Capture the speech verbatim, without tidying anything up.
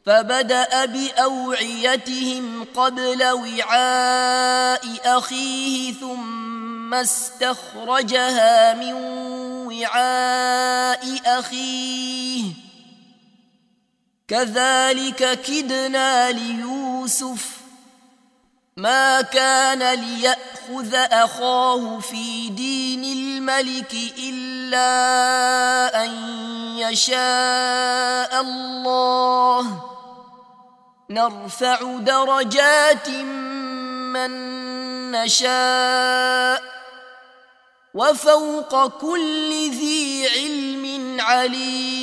فبدأ بأوعيتهم قبل وعاء أخيه ثم استخرجها من وعاء أخيه كذلك كدنا ليوسف ما كان ليأخذ أخاه في دين الملك إلا أن يشاء الله نرفع درجات من نشاء وفوق كل ذي علم عليم.